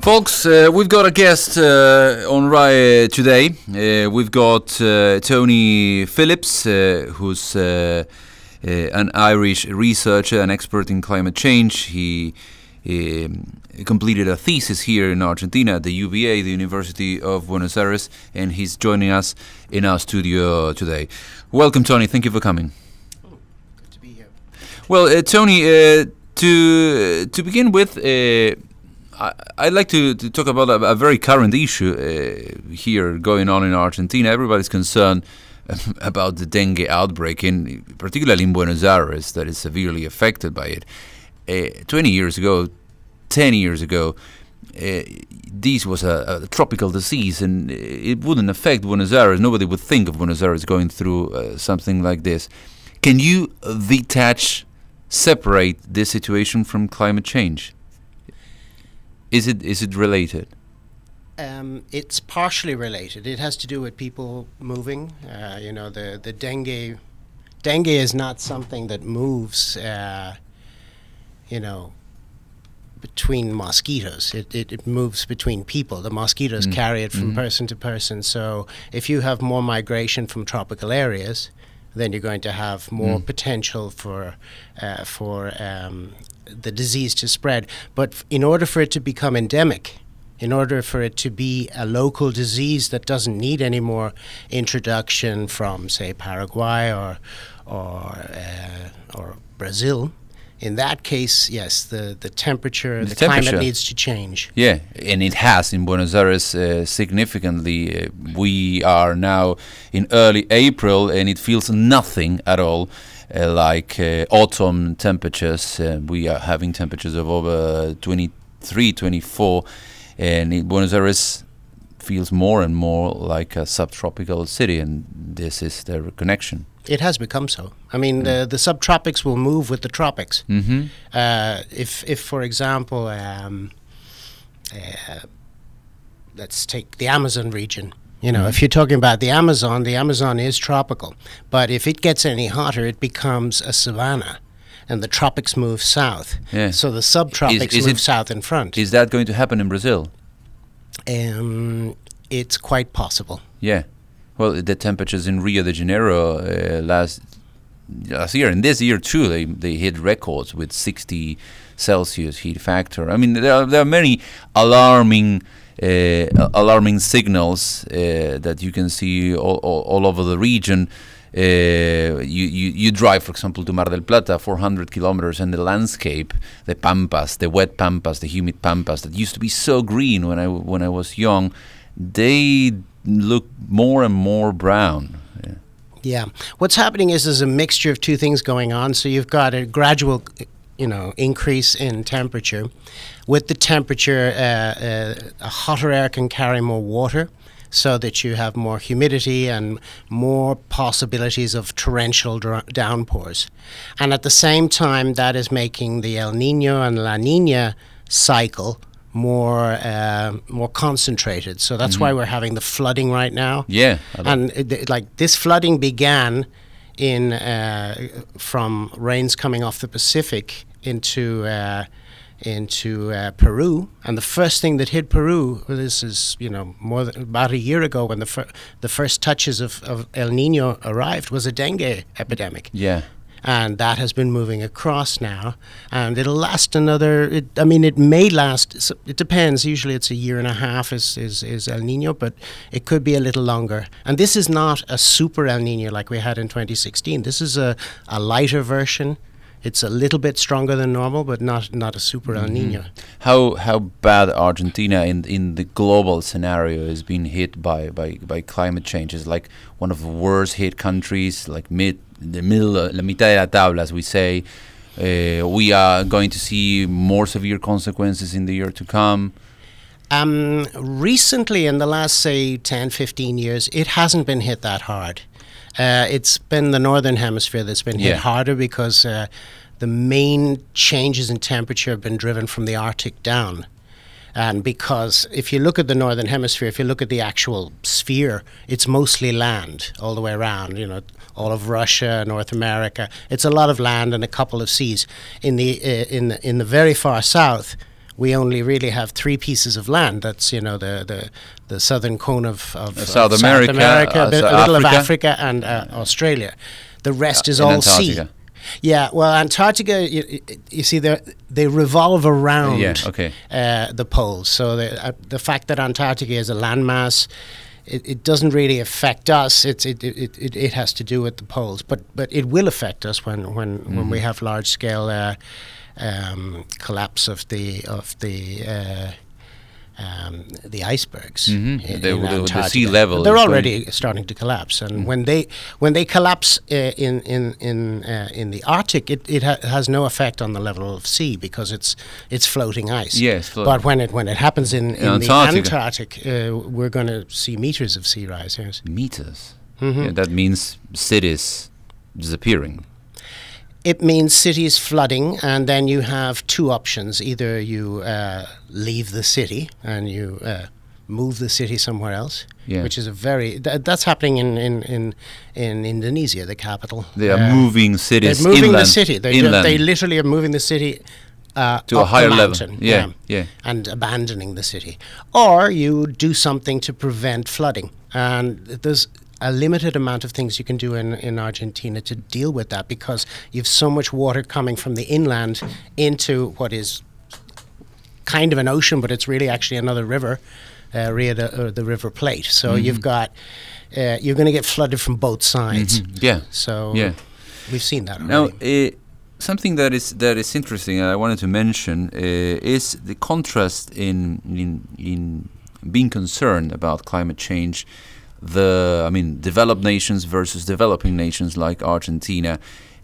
Folks, we've got a guest on RAI today. We've got Tony Phillips, who's an Irish researcher and expert in climate change. He completed a thesis here in Argentina at the UBA, the University of Buenos Aires, and he's joining us in our studio today. Welcome, Tony. Thank you for coming. Good to be here. Well, Tony, to begin with, I'd like to talk about a very current issue here going on in Argentina. Everybody's concerned about the dengue outbreak, particularly in Buenos Aires, that is severely affected by it. 10 years ago, this was a tropical disease, and it wouldn't affect Buenos Aires. Nobody would think of Buenos Aires going through something like this. Can you separate this situation from climate change? Is it related? It's partially related. It has to do with people moving. The dengue is not something that moves, between mosquitoes. It moves between people. The mosquitoes carry it from person to person. So if you have more migration from tropical areas, then you're going to have more potential for the disease to spread. But in order for it to become endemic, in order for it to be a local disease that doesn't need any more introduction from, say, Paraguay or Brazil, in that case, yes, the temperature, the climate needs to change. Yeah, and it has in Buenos Aires significantly. We are now in early April, and it feels nothing at all like autumn temperatures. We are having temperatures of over 23, 24, and in Buenos Aires feels more and more like a subtropical city, and this is the connection. It has become so. I mean, the subtropics will move with the tropics. If for example, let's take the Amazon region. If you're talking about the Amazon is tropical. But if it gets any hotter, it becomes a savanna, and the tropics move south. Yeah. So the subtropics move south in front. Is that going to happen in Brazil? It's quite possible. Yeah. Well, the temperatures in Rio de Janeiro last year, and this year too, they hit records with 60 Celsius heat factor. I mean, there are many alarming signals that you can see all over the region. You drive, for example, to Mar del Plata, 400 kilometers, and the landscape, the pampas, the wet pampas, the humid pampas that used to be so green when I was young, they look more and more brown. Yeah. What's happening is there's a mixture of two things going on. So you've got a gradual, increase in temperature. With the temperature, a hotter air can carry more water, so that you have more humidity and more possibilities of torrential downpours. And at the same time, that is making the El Nino and La Nina cycle more concentrated. So that's why we're having the flooding right now. Yeah. And this flooding began from rains coming off the Pacific into Peru, and the first thing that hit Peru, this is more than about a year ago, when the first touches of El Nino arrived, was a dengue epidemic. Yeah. And that has been moving across now, and it'll last it may last, it depends, usually it's a year and a half is El Nino, but it could be a little longer. And this is not a super El Nino like we had in 2016. This is a lighter version. It's a little bit stronger than normal, but not a super El Nino. How bad Argentina in the global scenario is being hit by climate change? Is like one of the worst hit countries, like la mitad de la tabla, as we say. We are going to see more severe consequences in the year to come. Recently, in the last, say, 10, 15 years, it hasn't been hit that hard. It's been the northern hemisphere that's been hit harder, because the main changes in temperature have been driven from the Arctic down. And because if you look at the northern hemisphere, if you look at the actual sphere, it's mostly land all the way around, all of Russia, North America. It's a lot of land and a couple of seas. In the very far south, we only really have 3 pieces of land. That's the southern cone of South America, a little of Africa. Africa, and Australia. The rest is and all Antarctica. sea. Yeah, well, Antarctica, you see, they revolve around the poles. So the fact that Antarctica is a landmass, it doesn't really affect us. It has to do with the poles, but it will affect us when we have large scale collapse of the icebergs in Antarctica. The sea level. They're already starting to collapse, and when they collapse in the Arctic, it has no effect on the level of sea because it's floating ice. Yes, but when it happens in the Antarctic, we're going to see meters of sea rise. Yes, meters. Yeah, that means cities disappearing. It means cities flooding, and then you have 2 options. Either you leave the city and you move the city somewhere else, which is that's happening in Indonesia, the capital. They are moving cities They're moving inland. the city. They literally are moving the city to a higher level. And abandoning the city. Or you do something to prevent flooding. And there's a limited amount of things you can do in Argentina to deal with that, because you have so much water coming from the inland into what is kind of an ocean, but it's really actually another river, the River Plate. So you've got you're going to get flooded from both sides. So we've seen that already. Now, something that is interesting, and I wanted to mention, is the contrast in being concerned about climate change. Developed nations versus developing nations like Argentina.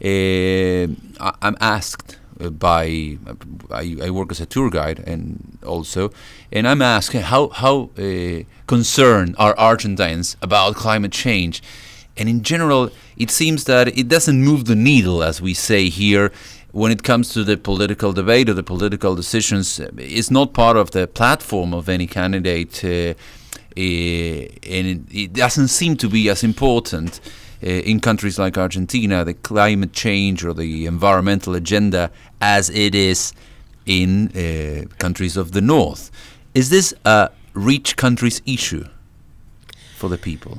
I'm asked I work as a tour guide and I'm asked how concerned are Argentines about climate change, and in general it seems that it doesn't move the needle, as we say here, when it comes to the political debate or the political decisions. It's not part of the platform of any candidate. And it doesn't seem to be as important in countries like Argentina, the climate change or the environmental agenda, as it is in countries of the north. Is this a rich country's issue for the people?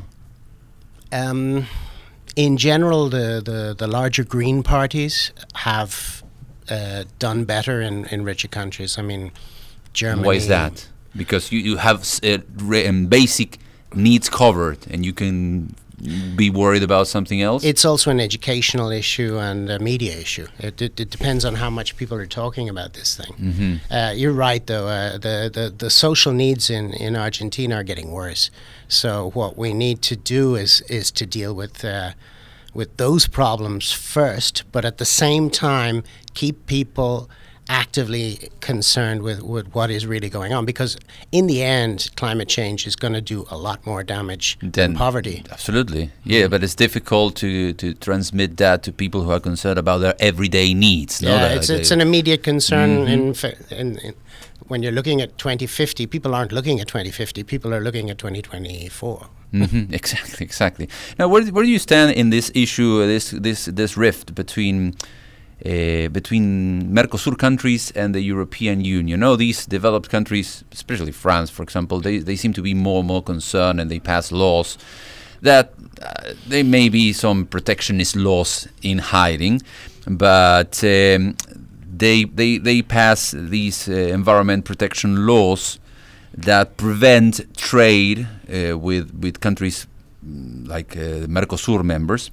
In general, the larger green parties have done better in richer countries. I mean, Germany. Why is that? Because you have basic needs covered, and you can be worried about something else? It's also an educational issue and a media issue. It depends on how much people are talking about this thing. You're right, though. The social needs in Argentina are getting worse. So what we need to do is to deal with those problems first, but at the same time keep people actively concerned with what is really going on, because in the end climate change is going to do a lot more damage than poverty. Absolutely, but it's difficult to transmit that to people who are concerned about their everyday needs. It's an immediate concern. In when you're looking at 2050, people aren't looking at 2050, people are looking at 2024. Exactly. Now, where do you stand in this issue, this rift between Mercosur countries and the European Union? No, these developed countries, especially France, for example, they seem to be more and more concerned, and they pass laws that there may be some protectionist laws in hiding, but they pass these environment protection laws that prevent trade with countries like Mercosur members.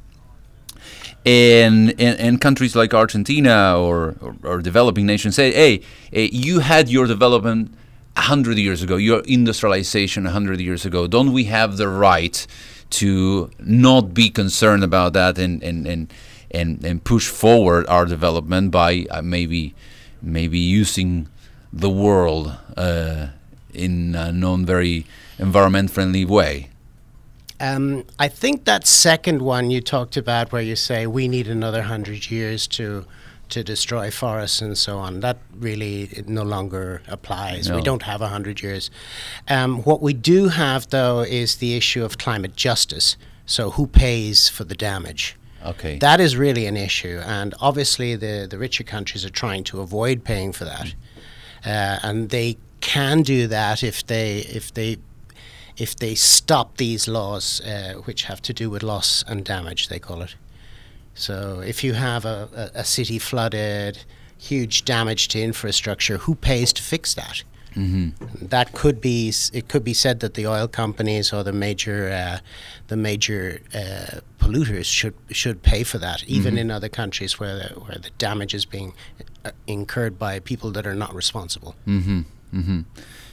And countries like Argentina or developing nations say, hey, you had your development 100 years ago, your industrialization 100 years ago. Don't we have the right to not be concerned about that and push forward our development by maybe using the world in a non-very environment-friendly way? I think that second one you talked about, where you say we need another 100 years to destroy forests and so on, that really no longer applies. No. We don't have 100 years. What we do have, though, is the issue of climate justice. So who pays for the damage? Okay. That is really an issue, and obviously the richer countries are trying to avoid paying for that. and they can do that if they stop these laws, which have to do with loss and damage, they call it. So if you have a city flooded, huge damage to infrastructure, who pays to fix that? Mm-hmm. That could be. It could be said that the oil companies or the major polluters should pay for that, even in other countries where the damage is being incurred by people that are not responsible. Mm-hmm. Mm-hmm.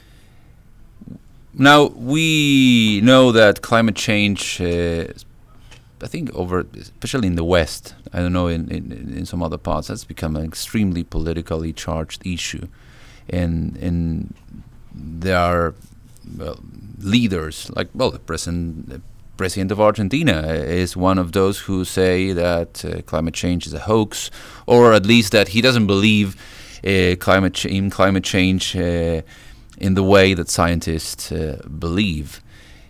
Now we know that climate change, I think, especially in the West, I don't know, in some other parts, has become an extremely politically charged issue. And there are leaders like, the president of Argentina is one of those who say that climate change is a hoax, or at least that he doesn't believe climate change in the way that scientists believe.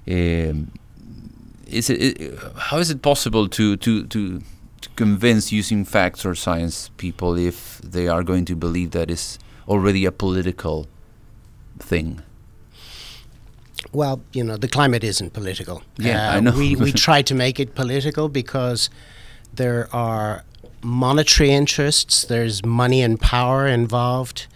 How is it possible to convince using facts or science people if they are going to believe that is already a political thing? Well, the climate isn't political. Yeah, I know. We try to make it political because there are monetary interests, there's money and power involved,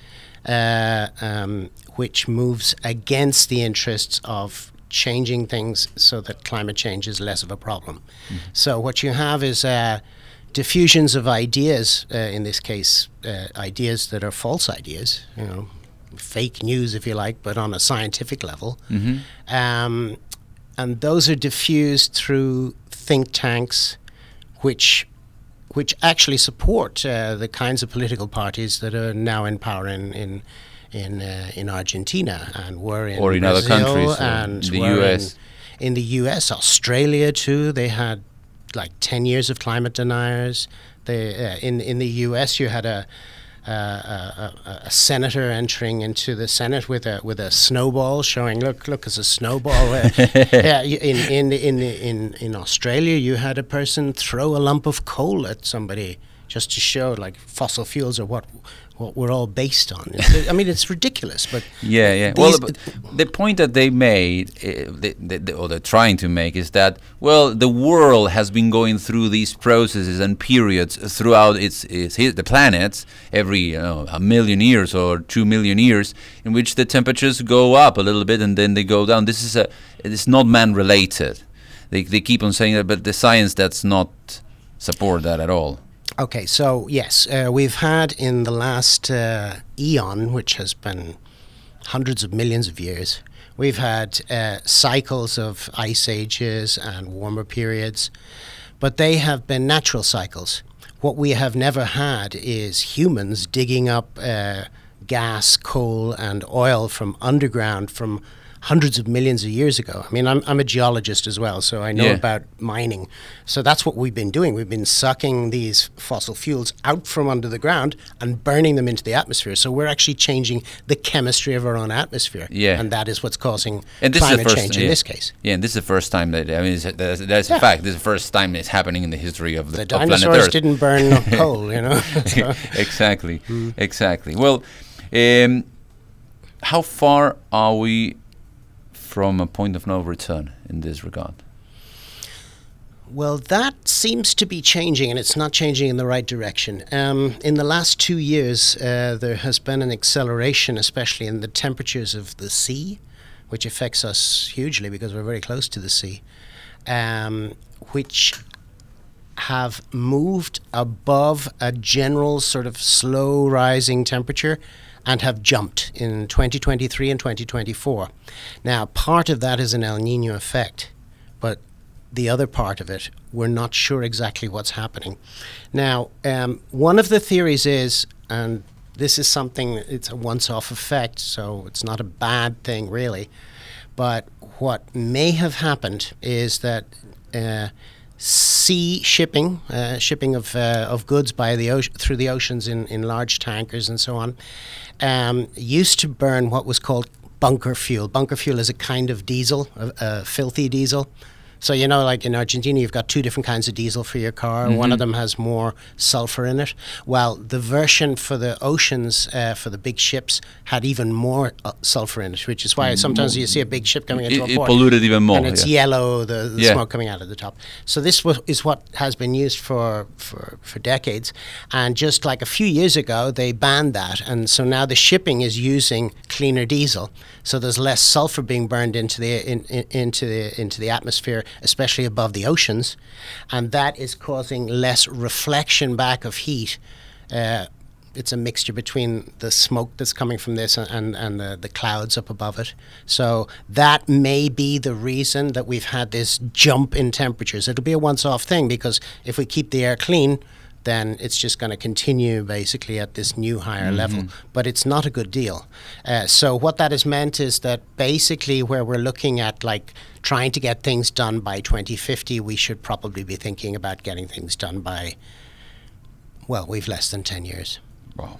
which moves against the interests of changing things so that climate change is less of a problem. Mm-hmm. So what you have is diffusions of ideas, in this case, ideas that are false ideas, fake news, if you like, but on a scientific level. Mm-hmm. And those are diffused through think tanks, which actually support the kinds of political parties that are now in power in Argentina and were in or in Brazil other countries, and the US. In the US, Australia too. They had like 10 years of climate deniers. They in the US, you had a senator entering into the Senate with a snowball, showing look, it's a snowball. In Australia, you had a person throw a lump of coal at somebody just to show like fossil fuels are what we're all based on. I mean, it's ridiculous, but Well, the point that they made, or they're trying to make, is that the world has been going through these processes and periods throughout the planets every a million years or 2 million years, in which the temperatures go up a little bit and then they go down. It's not man related. They keep on saying that, but the science does not support that at all. Okay, so yes, we've had in the last eon, which has been hundreds of millions of years, we've had cycles of ice ages and warmer periods, but they have been natural cycles. What we have never had is humans digging up gas, coal, and oil from underground from hundreds of millions of years ago. I mean, I'm a geologist as well, so I know about mining. So that's what we've been doing. We've been sucking these fossil fuels out from under the ground and burning them into the atmosphere. So we're actually changing the chemistry of our own atmosphere. Yeah. And that is what's causing climate change in this case. Yeah, and this is the first time that, I mean, that's a fact. This is the first time it's happening in the history of the planet Earth. The dinosaurs didn't burn coal, So. Exactly. Exactly. Well, how far are we from a point of no return in this regard? Well, that seems to be changing, and it's not changing in the right direction. In the last 2 years, there has been an acceleration, especially in the temperatures of the sea, which affects us hugely because we're very close to the sea, which have moved above a general sort of slow rising temperature and have jumped in 2023 and 2024. Now, part of that is an El Nino effect, but the other part of it, we're not sure exactly what's happening. Now, one of the theories is, and this is something, it's a once-off effect, so it's not a bad thing really, but what may have happened is that sea shipping of goods by the ocean, through the oceans in large tankers and so on, used to burn what was called bunker fuel. Bunker fuel is a kind of diesel, a filthy diesel. So, like in Argentina, you've got two different kinds of diesel for your car. One of them has more sulfur in it. Well, the version for the oceans, for the big ships, had even more sulfur in it, which is why sometimes you see a big ship coming into a port. It polluted even more. And it's yellow, the smoke coming out of the top. So this is what has been used for decades. And just like a few years ago, they banned that. And so now the shipping is using cleaner diesel. So there's less sulfur being burned into the atmosphere, especially above the oceans, and that is causing less reflection back of heat. It's a mixture between the smoke that's coming from this and the clouds up above it. So that may be the reason that we've had this jump in temperatures. It'll be a once-off thing, because if we keep the air clean, then it's just going to continue basically at this new higher level. But it's not a good deal. So what that has meant is that basically where we're looking at like trying to get things done by 2050, we should probably be thinking about getting things done by, well, we've less than 10 years. Wow.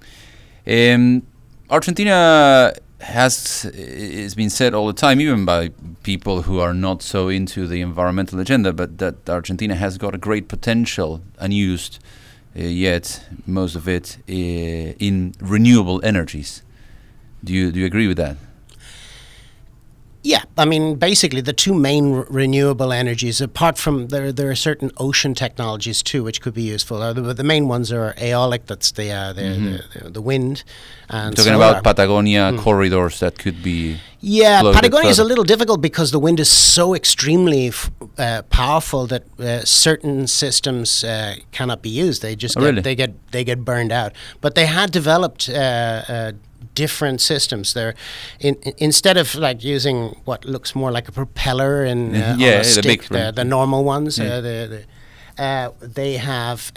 Argentina it's been said all the time, even by people who are not so into the environmental agenda, but that Argentina has got a great potential unused yet, most of it in renewable energies. Do you agree with that? Yeah, I mean, basically the two main renewable energies, apart from there are certain ocean technologies too, which could be useful. The main ones are aeolic, that's the wind. And talking about Patagonia corridors that could be. Yeah, Patagonia is a little difficult because the wind is so extremely powerful that certain systems cannot be used. They just they get burned out. But they had developed different systems there. Instead of like using what looks more like a propeller on a stick, the normal ones, they have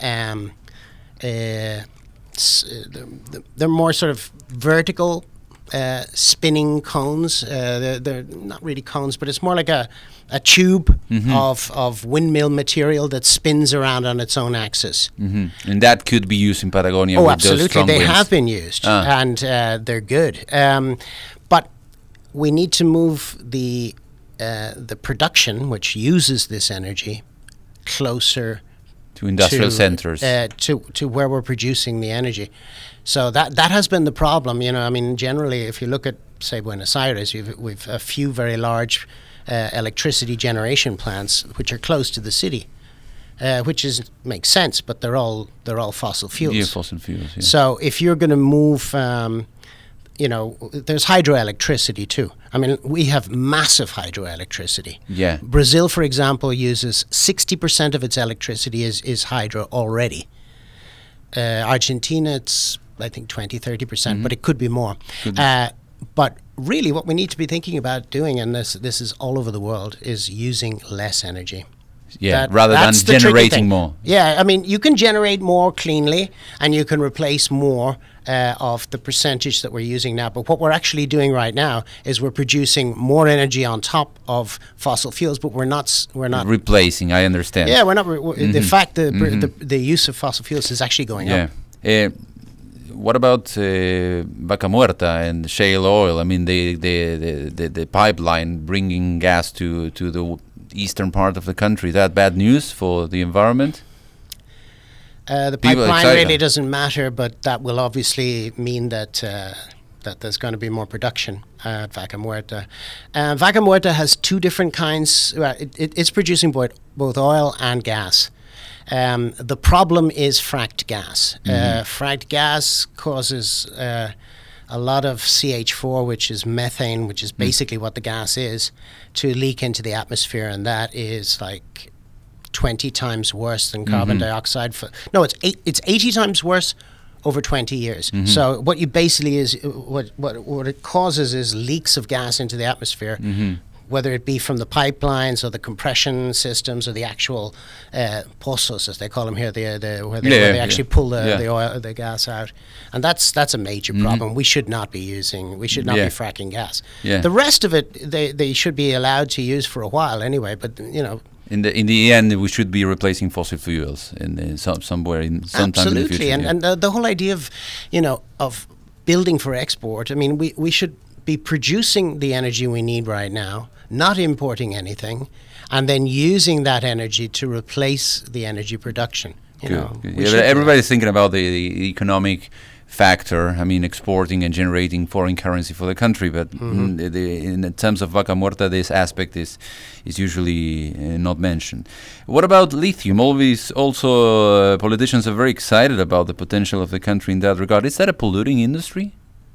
they're more sort of vertical spinning cones. They're not really cones, but it's more like a tube of windmill material that spins around on its own axis. And that could be used in Patagonia. Oh, absolutely. They have been used, and they're good. But we need to move the production, which uses this energy, closer to industrial centers, to where we're producing the energy. So that has been the problem. I mean, generally, if you look at, say, Buenos Aires, we've a few very large electricity generation plants which are close to the city, which makes sense, but they're all fossil fuels. Yeah, fossil fuels. Yeah. So if you're going to move, there's hydroelectricity too. I mean, we have massive hydroelectricity. Yeah. Brazil, for example, uses 60% of its electricity is hydro already. Argentina, it's I think 20-30%, but it could be more. But really what we need to be thinking about doing, and this is all over the world, is using less energy. Yeah, rather than generating more. Yeah, I mean, you can generate more cleanly and you can replace more of the percentage that we're using now. But what we're actually doing right now is we're producing more energy on top of fossil fuels, but we're not replacing. I understand. Yeah, we're not. The fact the use of fossil fuels is actually going up. What about Vaca Muerta and shale oil? I mean, the pipeline bringing gas to the eastern part of the country. Is that bad news for the environment? The pipeline really doesn't matter, but that will obviously mean that there's going to be more production at Vaca Muerta. Vaca Muerta has two different kinds. It's producing both oil and gas. The problem is fracked gas. Fracked gas causes a lot of CH4, which is methane, which is basically what the gas is, to leak into the atmosphere, and that is like 20 times worse than carbon dioxide. It's 80 times worse over 20 years. So what you basically is what it causes is leaks of gas into the atmosphere. Whether it be from the pipelines or the compression systems or the actual pozos, as they call them here, where they actually pull the gas out, and that's a major problem. We should not be be fracking gas. The rest of it they should be allowed to use for a while anyway. But in the end, we should be replacing fossil fuels somewhere sometime in the future. Absolutely, and the whole idea of of building for export. I mean, we should be producing the energy we need right now, not importing anything, and then using that energy to replace the energy production. Good. Yeah, everybody's thinking about the economic factor. I mean, exporting and generating foreign currency for the country, but in terms of Vaca Muerta, this aspect is usually not mentioned. What about lithium? Also, politicians are very excited about the potential of the country in that regard. Is that a polluting industry?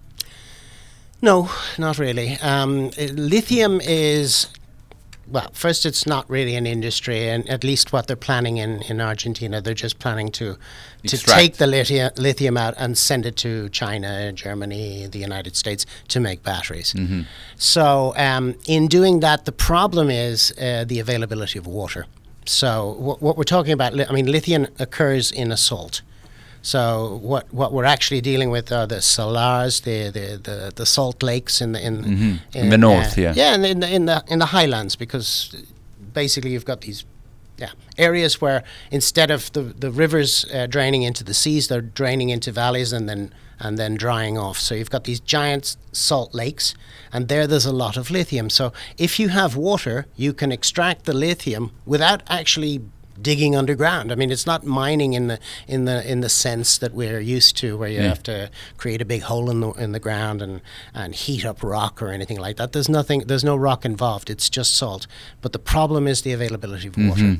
No, not really. Lithium is... Well, first, it's not really an industry, and at least what they're planning in Argentina, they're just planning to take the lithium out and send it to China, Germany, the United States to make batteries. So in doing that, the problem is the availability of water. So what we're talking about, lithium occurs in a salt. So what we're actually dealing with are the salars, the salt lakes in the north, and in the highlands, because basically you've got these areas where instead of the rivers draining into the seas, they're draining into valleys and then drying off. So you've got these giant salt lakes, and there's a lot of lithium. So if you have water, you can extract the lithium without actually digging underground. I mean, it's not mining in the sense that we're used to, where you have to create a big hole in the ground and heat up rock or anything like that. There's no rock involved. It's just salt. But the problem is the availability of water.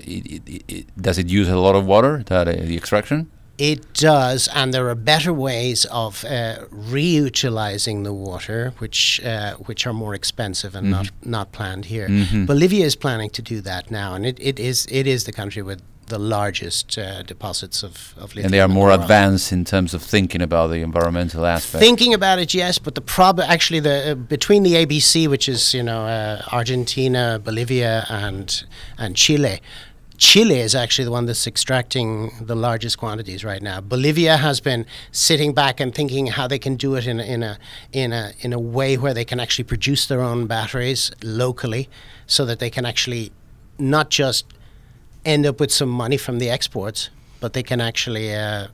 Does it use a lot of water, the extraction? It does, and there are better ways of reutilizing the water, which are more expensive and not planned here. Bolivia is planning to do that now, and it is the country with the largest deposits of lithium. And they are more advanced in terms of thinking about the environmental aspect. Thinking about it, yes, but the problem actually between the ABC, which is Argentina, Bolivia, and Chile. Chile is actually the one that's extracting the largest quantities right now. Bolivia has been sitting back and thinking how they can do it in a way where they can actually produce their own batteries locally, so that they can actually not just end up with some money from the exports, but they can actually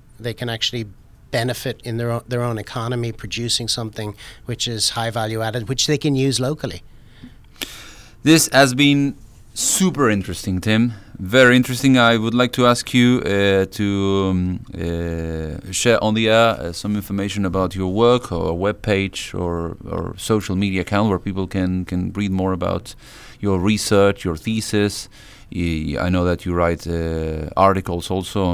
benefit in their own economy, producing something which is high value added, which they can use locally. This has been super interesting, Tim. Very interesting. I would like to ask you to share on the air some information about your work, or a webpage, or social media account where people can read more about your research, your thesis. I know that you write articles also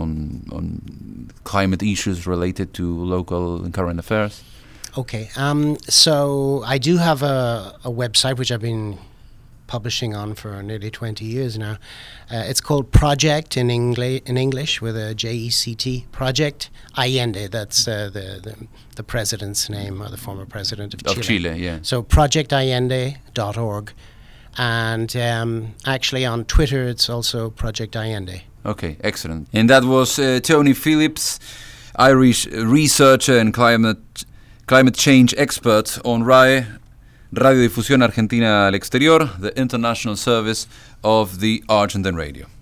on climate issues related to local and current affairs. Okay. So I do have a website which I've been publishing on for nearly 20 years now. It's called Project in English with a JECT, Project Allende. That's the president's name, or the former president of Chile. Of Chile, yeah. So projectallende.org. And actually on Twitter it's also Project Allende. Okay, excellent. And that was Tony Phillips, Irish researcher and climate change expert on RAE, Radiodifusión Argentina al Exterior, the international service of the Argentine radio.